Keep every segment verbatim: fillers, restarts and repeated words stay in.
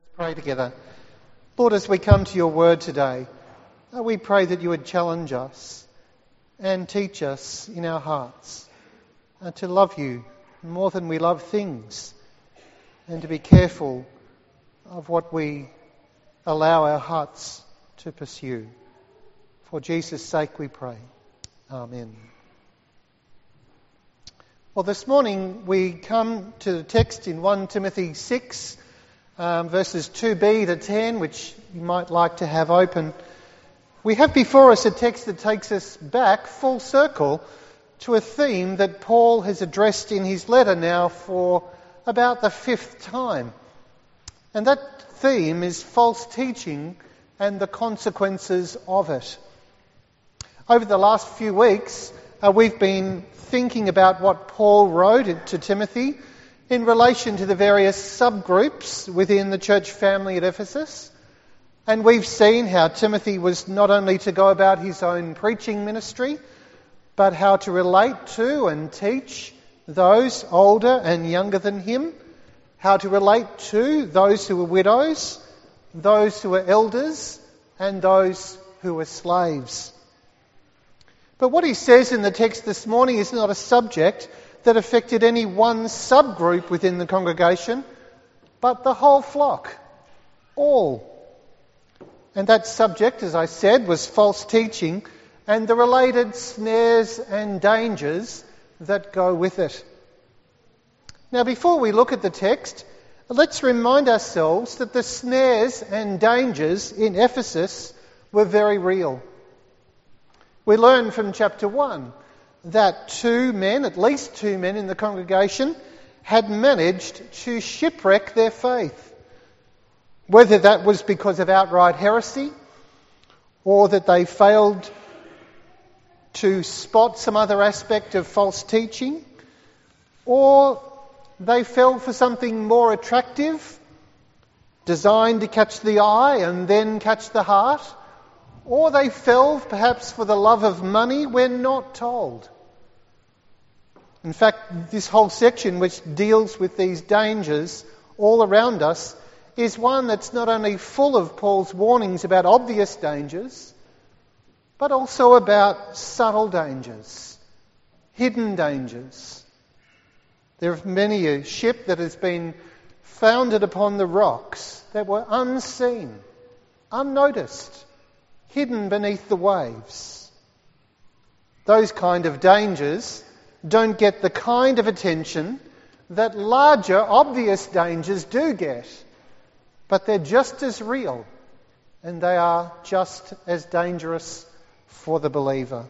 Pray together. Lord, as we come to your word today, uh, we pray that you would challenge us and teach us in our hearts uh, to love you more than we love things, and to be careful of what we allow our hearts to pursue. For Jesus' sake we pray. Amen. Well, this morning we come to the text in First Timothy six, Um, verses two b to ten, which you might like to have open. We have before us a text that takes us back full circle to a theme that Paul has addressed in his letter now for about the fifth time. And that theme is false teaching and the consequences of it. Over the last few weeks, uh, we've been thinking about what Paul wrote to Timothy in relation to the various subgroups within the church family at Ephesus. And we've seen how Timothy was not only to go about his own preaching ministry, but how to relate to and teach those older and younger than him, how to relate to those who were widows, those who were elders, and those who were slaves. But what he says in the text this morning is not a subject that affected any one subgroup within the congregation, but the whole flock, all. And that subject, as I said, was false teaching and the related snares and dangers that go with it. Now, before we look at the text, let's remind ourselves that the snares and dangers in Ephesus were very real. We learn from chapter one that two men, at least two men in the congregation, had managed to shipwreck their faith. Whether that was because of outright heresy, or that they failed to spot some other aspect of false teaching, or they fell for something more attractive, designed to catch the eye and then catch the heart, or they fell perhaps for the love of money, we're not told. In fact, this whole section which deals with these dangers all around us is one that's not only full of Paul's warnings about obvious dangers, but also about subtle dangers, hidden dangers. There are many a ship that has been founded upon the rocks that were unseen, unnoticed, hidden beneath the waves. Those kind of dangers don't get the kind of attention that larger, obvious dangers do get. But they're just as real, and they are just as dangerous for the believer.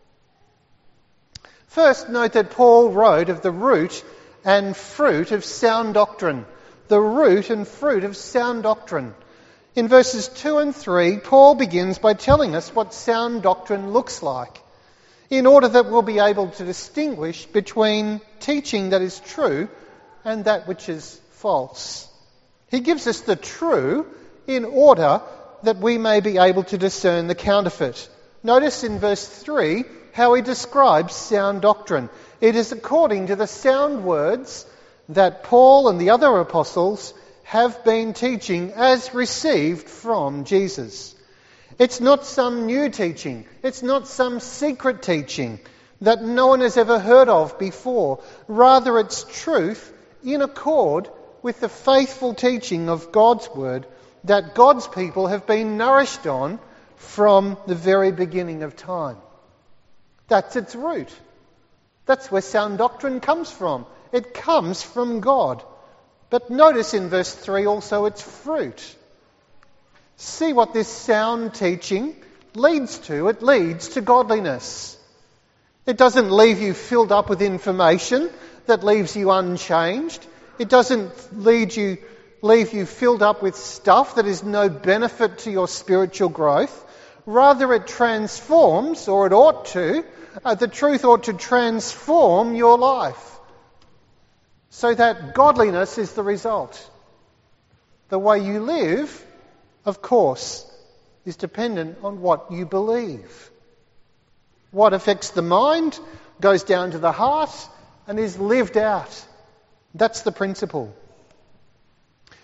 First, note that Paul wrote of the root and fruit of sound doctrine. The root and fruit of sound doctrine. In verses two and three, Paul begins by telling us what sound doctrine looks like, in order that we'll be able to distinguish between teaching that is true and that which is false. He gives us the true in order that we may be able to discern the counterfeit. Notice in verse three how he describes sound doctrine. It is according to the sound words that Paul and the other apostles have been teaching as received from Jesus. It's not some new teaching. It's not some secret teaching that no one has ever heard of before. Rather, it's truth in accord with the faithful teaching of God's Word that God's people have been nourished on from the very beginning of time. That's its root. That's where sound doctrine comes from. It comes from God. But notice in verse three also its fruit. See what this sound teaching leads to. It leads to godliness. It doesn't leave you filled up with information that leaves you unchanged. It doesn't lead you, leave you filled up with stuff that is no benefit to your spiritual growth. Rather, it transforms, or it ought to, uh, the truth ought to transform your life, so that godliness is the result. The way you live, of course, is dependent on what you believe. What affects the mind goes down to the heart and is lived out. That's the principle.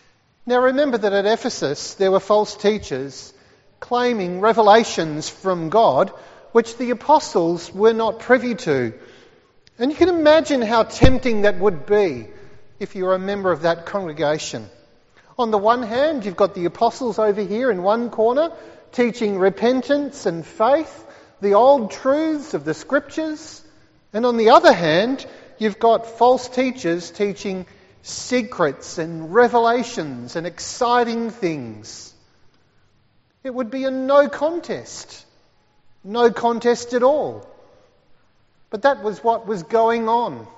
Now remember that at Ephesus there were false teachers claiming revelations from God which the apostles were not privy to. And you can imagine how tempting that would be if you were a member of that congregation. On the one hand, you've got the apostles over here in one corner teaching repentance and faith, the old truths of the scriptures. And on the other hand, you've got false teachers teaching secrets and revelations and exciting things. It would be a no contest. No contest at all. But that was what was going on.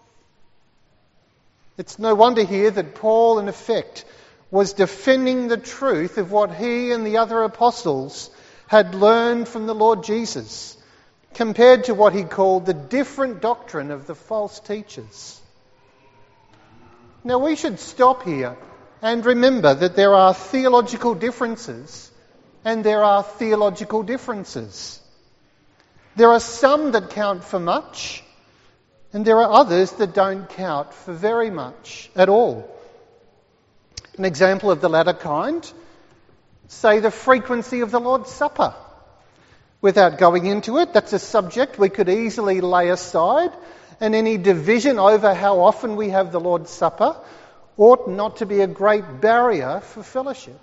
It's no wonder here that Paul, in effect, was defending the truth of what he and the other apostles had learned from the Lord Jesus, compared to what he called the different doctrine of the false teachers. Now we should stop here and remember that there are theological differences and there are theological differences. There are some that count for much, and there are others that don't count for very much at all. An example of the latter kind, say the frequency of the Lord's Supper. Without going into it, that's a subject we could easily lay aside, and any division over how often we have the Lord's Supper ought not to be a great barrier for fellowship.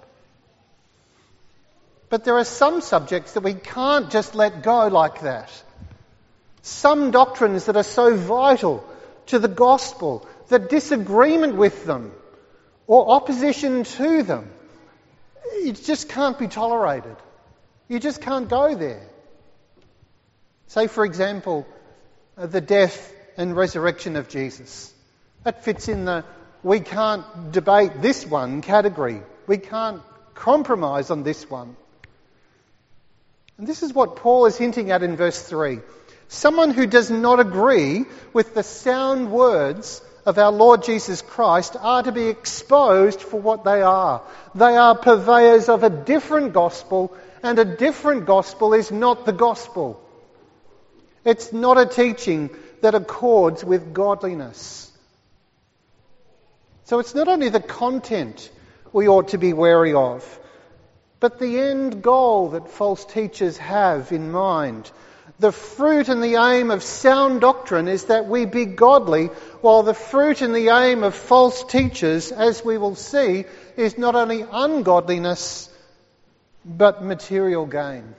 But there are some subjects that we can't just let go like that. Some doctrines that are so vital to the gospel that disagreement with them or opposition to them, it just can't be tolerated. You just can't go there. Say, for example, the death and resurrection of Jesus. That fits in the we can't debate this one category. We can't compromise on this one. And this is what Paul is hinting at in verse three. Someone who does not agree with the sound words of our Lord Jesus Christ are to be exposed for what they are. They are purveyors of a different gospel, and a different gospel is not the gospel. It's not a teaching that accords with godliness. So it's not only the content we ought to be wary of, but the end goal that false teachers have in mind. The fruit and the aim of sound doctrine is that we be godly, while the fruit and the aim of false teachers, as we will see, is not only ungodliness, but material gain.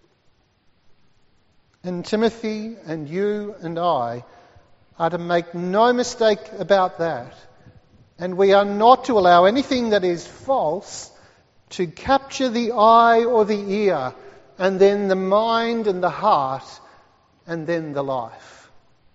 And Timothy and you and I are to make no mistake about that. And we are not to allow anything that is false to capture the eye or the ear, and then the mind and the heart, and then the life.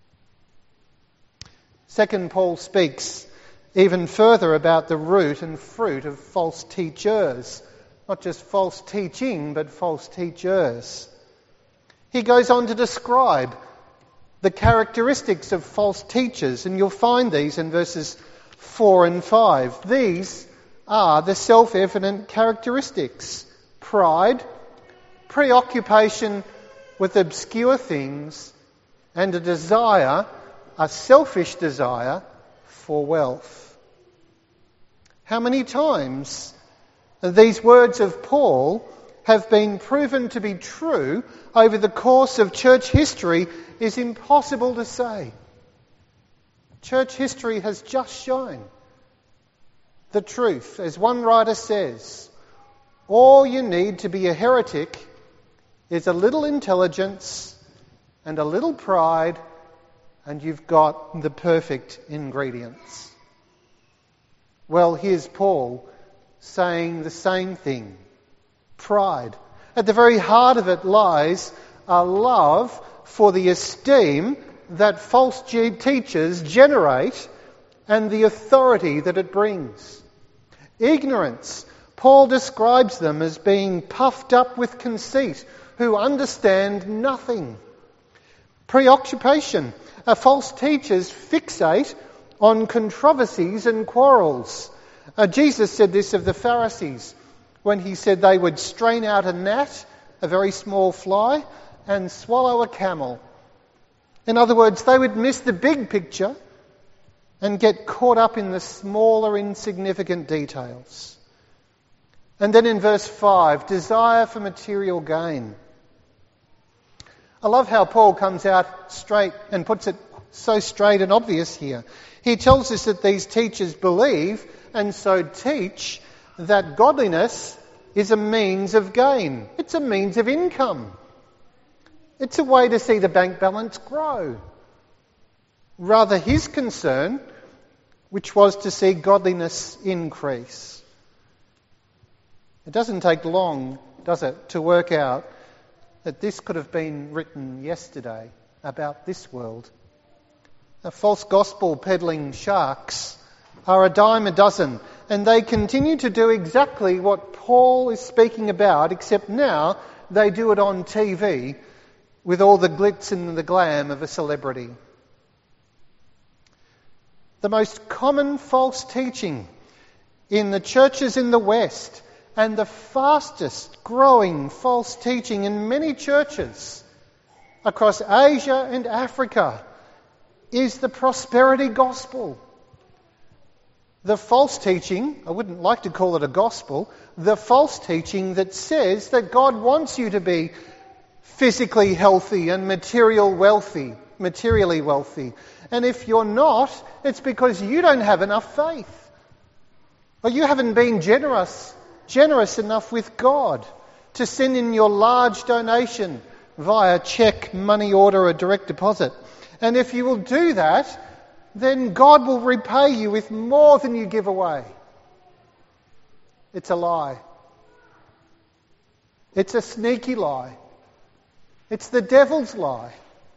Second, Paul speaks even further about the root and fruit of false teachers. Not just false teaching, but false teachers. He goes on to describe the characteristics of false teachers, and you'll find these in verses four and five. These are the self-evident characteristics: pride, preoccupation with obscure things, and a desire, a selfish desire for wealth. How many times these words of Paul have been proven to be true over the course of church history is impossible to say. Church history has just shown the truth. As one writer says, all you need to be a heretic is a little intelligence and a little pride, and you've got the perfect ingredients. Well, here's Paul saying the same thing. Pride. At the very heart of it lies a love for the esteem that false teachers generate and the authority that it brings. Ignorance. Paul describes them as being puffed up with conceit, who understand nothing. Preoccupation. Uh, false teachers fixate on controversies and quarrels. Uh, Jesus said this of the Pharisees when he said they would strain out a gnat, a very small fly, and swallow a camel. In other words, they would miss the big picture and get caught up in the smaller, insignificant details. And then in verse five, desire for material gain. I love how Paul comes out straight and puts it so straight and obvious here. He tells us that these teachers believe and so teach that godliness is a means of gain. It's a means of income. It's a way to see the bank balance grow. Rather, his concern, which was to see godliness increase. It doesn't take long, does it, to work out that this could have been written yesterday about this world. The false gospel peddling sharks are a dime a dozen, and they continue to do exactly what Paul is speaking about, except now they do it on T V with all the glitz and the glam of a celebrity. The most common false teaching in the churches in the West, and the fastest growing false teaching in many churches across Asia and Africa, is the prosperity gospel. The false teaching, I wouldn't like to call it a gospel, the false teaching that says that God wants you to be physically healthy and material wealthy, materially wealthy. And if you're not, it's because you don't have enough faith. Or you haven't been generous, generous enough with God to send in your large donation via cheque, money order, or direct deposit. And if you will do that, then God will repay you with more than you give away. It's a lie. It's a sneaky lie. It's the devil's lie.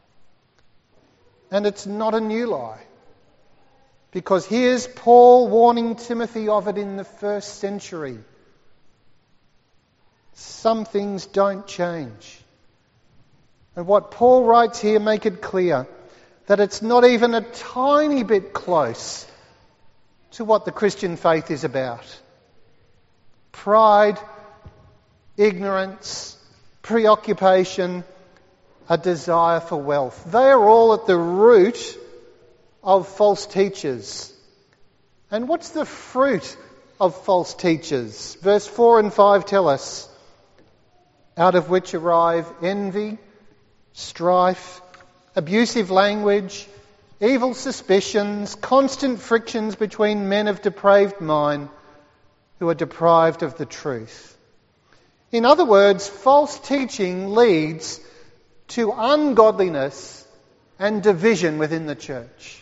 And it's not a new lie. Because here's Paul warning Timothy of it in the first century. Some things don't change. And what Paul writes here make it clear that it's not even a tiny bit close to what the Christian faith is about. Pride, ignorance, preoccupation, a desire for wealth. They are all at the root of false teachers. And what's the fruit of false teachers? Verse four and five tell us, out of which arrive envy, strife, abusive language, evil suspicions, constant frictions between men of depraved mind who are deprived of the truth. In other words, false teaching leads to ungodliness and division within the church.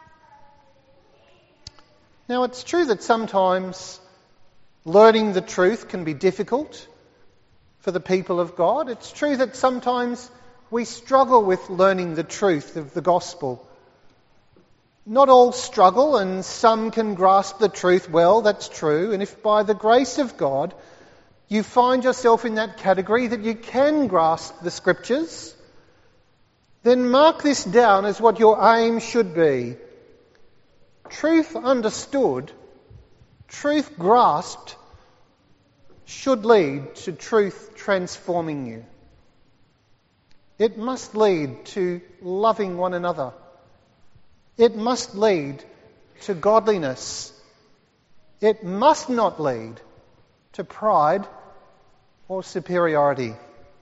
Now, it's true that sometimes learning the truth can be difficult for the people of God. It's true that sometimes we struggle with learning the truth of the gospel. Not all struggle, and some can grasp the truth well, that's true. And if by the grace of God you find yourself in that category that you can grasp the scriptures, then mark this down as what your aim should be. Truth understood, truth grasped, should lead to truth transforming you. It must lead to loving one another. It must lead to godliness. It must not lead to pride or superiority.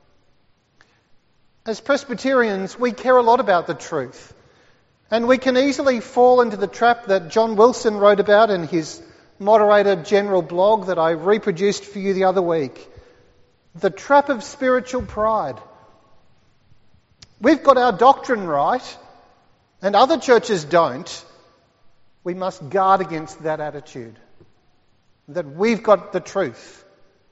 As Presbyterians, we care a lot about the truth. And we can easily fall into the trap that John Wilson wrote about in his Moderator General blog that I reproduced for you the other week. The trap of spiritual pride. We've got our doctrine right, and other churches don't. We must guard against that attitude, that we've got the truth.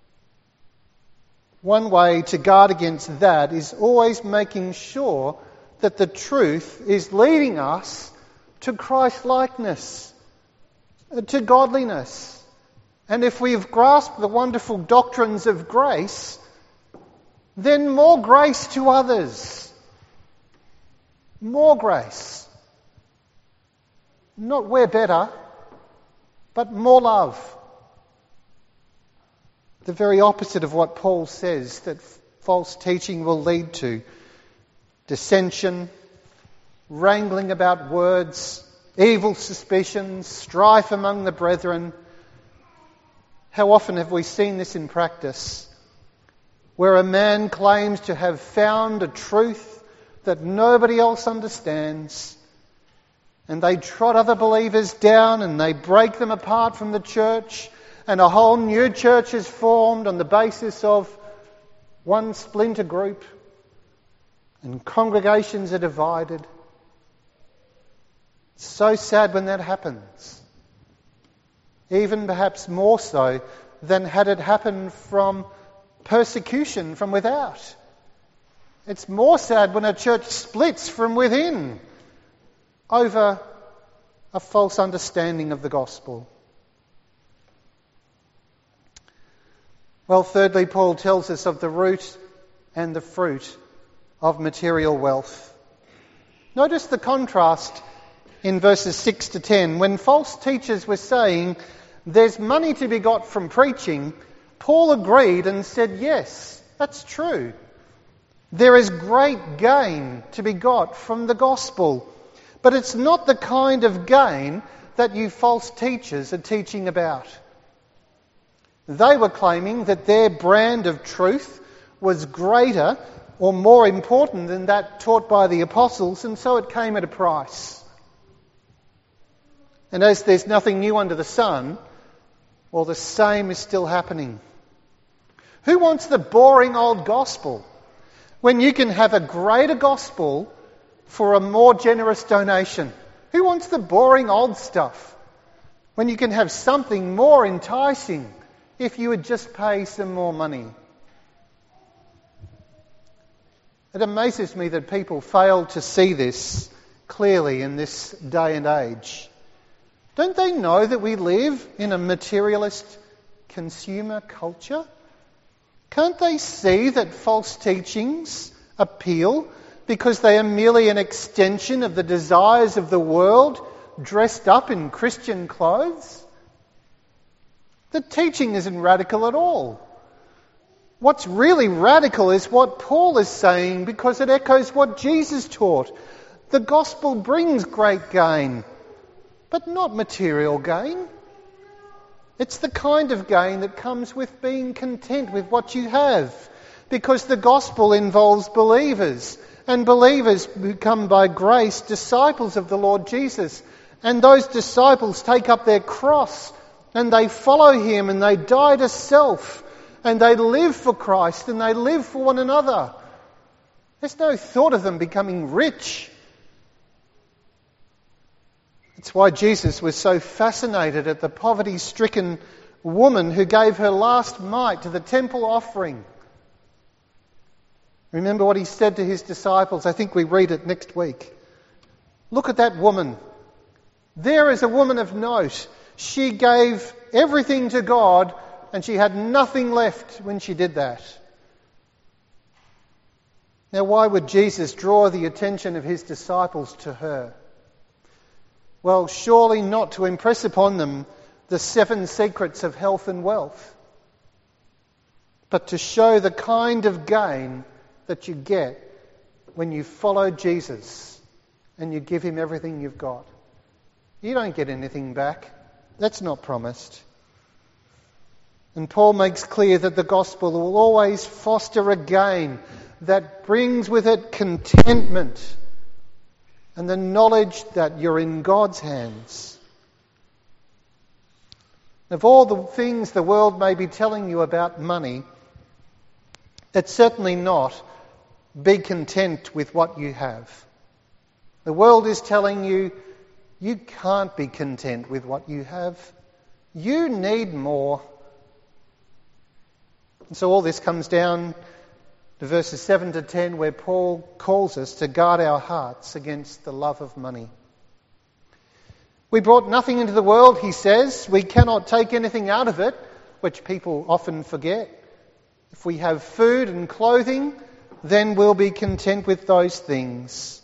One way to guard against that is always making sure that the truth is leading us to Christ-likeness, to godliness. And if we've grasped the wonderful doctrines of grace, then more grace to others. More grace. Not we're better, but more love. The very opposite of what Paul says that false teaching will lead to. Dissension, wrangling about words, evil suspicions, strife among the brethren. How often have we seen this in practice, where a man claims to have found a truth that nobody else understands, and they trot other believers down and they break them apart from the church, and a whole new church is formed on the basis of one splinter group, and congregations are divided. It's so sad when that happens. Even perhaps more so than had it happened from persecution from without. It's more sad when a church splits from within over a false understanding of the gospel. Well, thirdly, Paul tells us of the root and the fruit of material wealth. Notice the contrast in verses six to ten. When false teachers were saying there's money to be got from preaching, Paul agreed and said, yes, that's true. There is great gain to be got from the gospel. But it's not the kind of gain that you false teachers are teaching about. They were claiming that their brand of truth was greater or more important than that taught by the apostles, and so it came at a price. And as there's nothing new under the sun, well, the same is still happening. Who wants the boring old gospel when you can have a greater gospel for a more generous donation? Who wants the boring old stuff when you can have something more enticing if you would just pay some more money? It amazes me that people fail to see this clearly in this day and age. Don't they know that we live in a materialist consumer culture? Can't they see that false teachings appeal because they are merely an extension of the desires of the world dressed up in Christian clothes? The teaching isn't radical at all. What's really radical is what Paul is saying, because it echoes what Jesus taught. The gospel brings great gain, but not material gain. It's the kind of gain that comes with being content with what you have, because the gospel involves believers, and believers become by grace disciples of the Lord Jesus. And those disciples take up their cross and they follow him and they die to self and they live for Christ and they live for one another. There's no thought of them becoming rich. It's why Jesus was so fascinated at the poverty-stricken woman who gave her last mite to the temple offering. Remember what he said to his disciples. I think we read it next week. Look at that woman. There is a woman of note. She gave everything to God and she had nothing left when she did that. Now, why would Jesus draw the attention of his disciples to her? Well, surely not to impress upon them the seven secrets of health and wealth, but to show the kind of gain that you get when you follow Jesus and you give him everything you've got. You don't get anything back. That's not promised. And Paul makes clear that the gospel will always foster a gain that brings with it contentment and the knowledge that you're in God's hands. Of all the things the world may be telling you about money, it's certainly not be content with what you have. The world is telling you you can't be content with what you have. You need more. And so all this comes down to verses seven to ten, where Paul calls us to guard our hearts against the love of money. We brought nothing into the world, he says. We cannot take anything out of it, which people often forget. If we have food and clothing, then we'll be content with those things.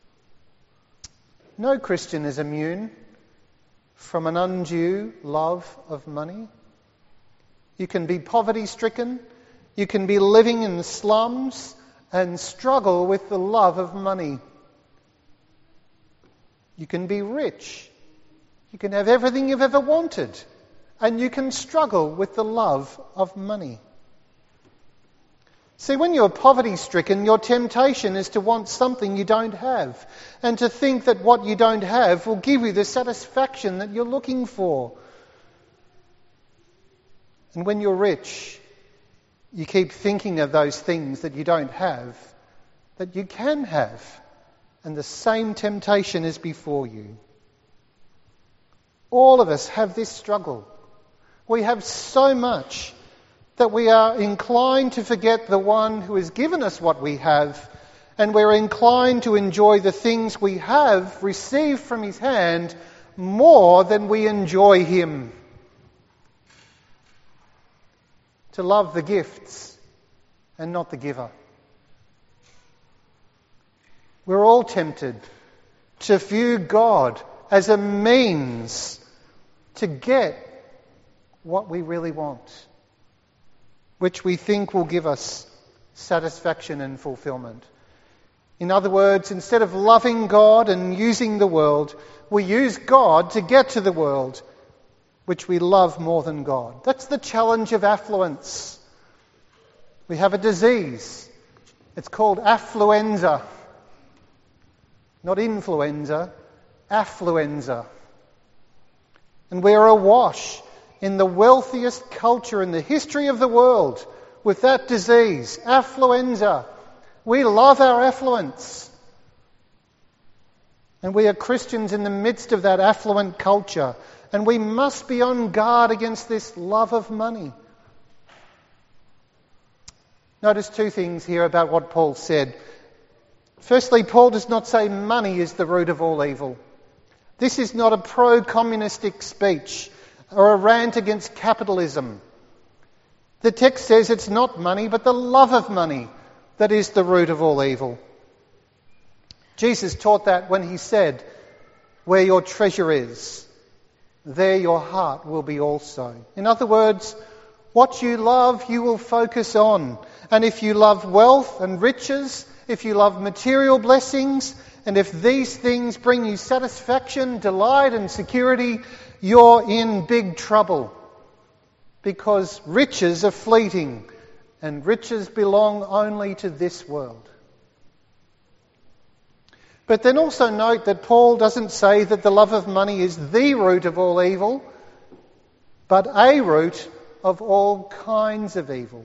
No Christian is immune from an undue love of money. You can be poverty-stricken, you can be living in the slums and struggle with the love of money. You can be rich. You can have everything you've ever wanted. And you can struggle with the love of money. See, when you're poverty-stricken, your temptation is to want something you don't have, and to think that what you don't have will give you the satisfaction that you're looking for. And when you're rich, you keep thinking of those things that you don't have, that you can have, and the same temptation is before you. All of us have this struggle. We have so much that we are inclined to forget the one who has given us what we have, and we're inclined to enjoy the things we have received from his hand more than we enjoy him. To love the gifts and not the giver. We're all tempted to view God as a means to get what we really want, which we think will give us satisfaction and fulfillment. In other words, instead of loving God and using the world, we use God to get to the world, which we love more than God. That's the challenge of affluence. We have a disease. It's called affluenza. Not influenza, affluenza. And we are awash in the wealthiest culture in the history of the world with that disease, affluenza. We love our affluence. And we are Christians in the midst of that affluent culture. And we must be on guard against this love of money. Notice two things here about what Paul said. Firstly, Paul does not say money is the root of all evil. This is not a pro-communistic speech or a rant against capitalism. The text says it's not money, but the love of money that is the root of all evil. Jesus taught that when he said, "Where your treasure is, there your heart will be also." In other words, what you love, you will focus on. And if you love wealth and riches, if you love material blessings, and if these things bring you satisfaction, delight and security, you're in big trouble. Because riches are fleeting, and riches belong only to this world. But then also note that Paul doesn't say that the love of money is the root of all evil, but a root of all kinds of evil.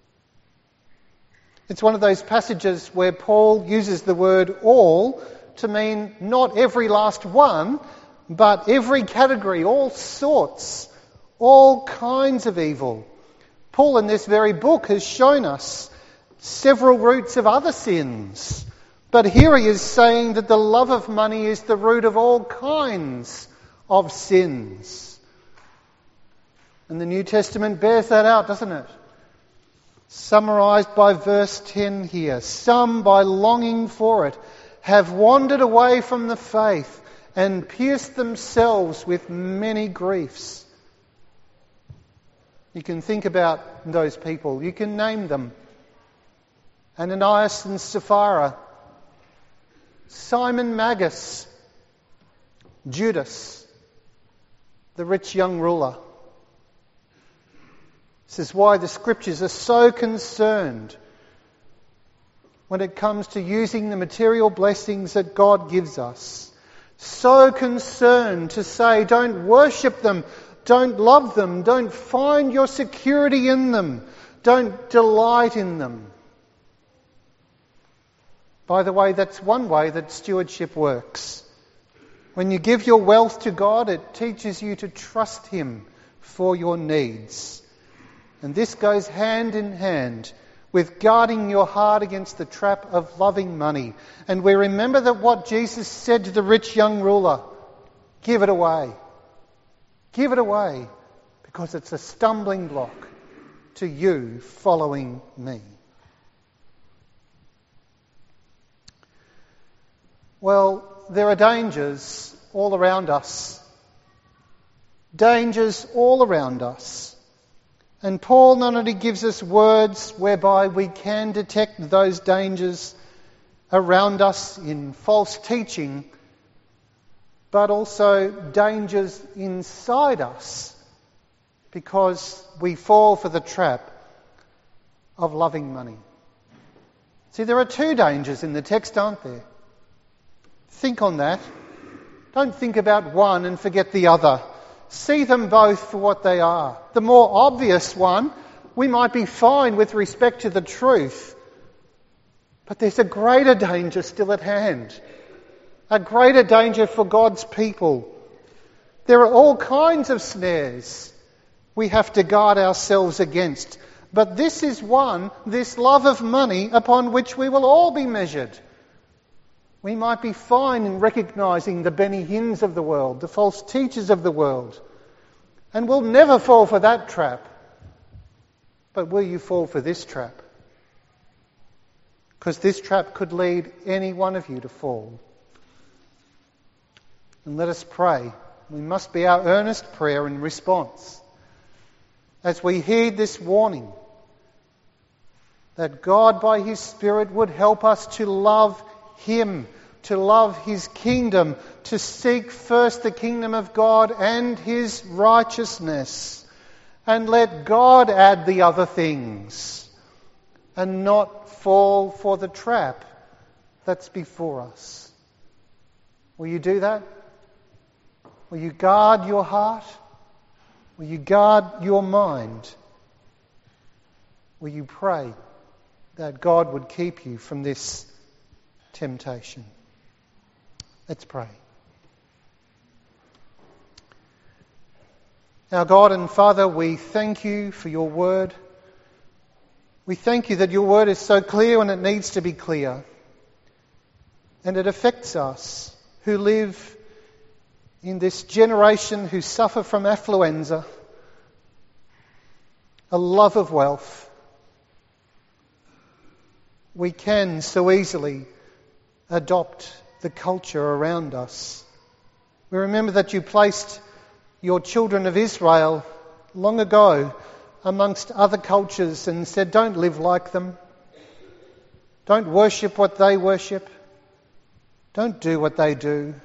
It's one of those passages where Paul uses the word all to mean not every last one, but every category, all sorts, all kinds of evil. Paul in this very book has shown us several roots of other sins. But here he is saying that the love of money is the root of all kinds of sins. And the New Testament bears that out, doesn't it? Summarised by verse ten here. Some, by longing for it, have wandered away from the faith and pierced themselves with many griefs. You can think about those people. You can name them. Ananias and Sapphira, Simon Magus, Judas, the rich young ruler. This is why the Scriptures are so concerned when it comes to using the material blessings that God gives us. So concerned to say, don't worship them, don't love them, don't find your security in them, don't delight in them. By the way, that's one way that stewardship works. When you give your wealth to God, it teaches you to trust Him for your needs. And this goes hand in hand with guarding your heart against the trap of loving money. And we remember that what Jesus said to the rich young ruler, give it away. Give it away, because it's a stumbling block to you following me. Well, there are dangers all around us. Dangers all around us. And Paul not only gives us words whereby we can detect those dangers around us in false teaching, but also dangers inside us because we fall for the trap of loving money. See, there are two dangers in the text, aren't there? Think on that. Don't think about one and forget the other. See them both for what they are. The more obvious one, we might be fine with respect to the truth, but there's a greater danger still at hand. A greater danger for God's people. There are all kinds of snares we have to guard ourselves against. But this is one, this love of money, upon which we will all be measured. We might be fine in recognising the Benny Hinns of the world, the false teachers of the world, and we'll never fall for that trap. But will you fall for this trap? Because this trap could lead any one of you to fall. And let us pray. We must be our earnest prayer in response as we heed this warning that God by His Spirit would help us to love Him, to love His kingdom, to seek first the kingdom of God and His righteousness, and let God add the other things, and not fall for the trap that's before us. Will you do that? Will you guard your heart? Will you guard your mind? Will you pray that God would keep you from this temptation? Let's pray. Our God and Father, we thank you for your word. We thank you that your word is so clear when it needs to be clear. And it affects us who live in this generation who suffer from affluenza, a love of wealth. We can so easily adopt the culture around us. We remember that you placed your children of Israel long ago amongst other cultures and said, don't live like them. Don't worship what they worship. Don't do what they do.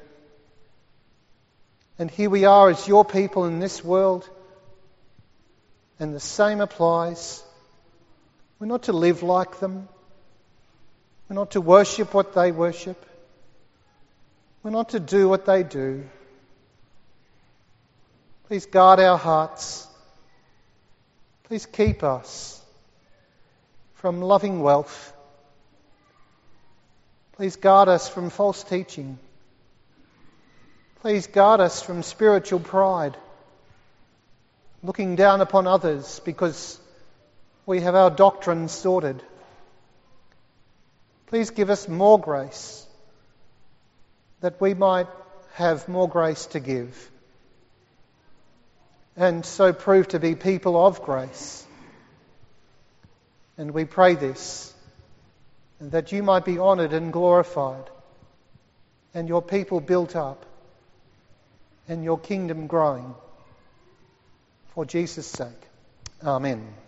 And here we are as your people in this world, and the same applies. We're not to live like them. We're not to worship what they worship. We're not to do what they do. Please guard our hearts. Please keep us from loving wealth. Please guard us from false teaching. Please guard us from spiritual pride, looking down upon others because we have our doctrine sorted. Please give us more grace, that we might have more grace to give, and so prove to be people of grace. And we pray this, and that you might be honoured and glorified, and your people built up, and your kingdom growing. For Jesus' sake. Amen.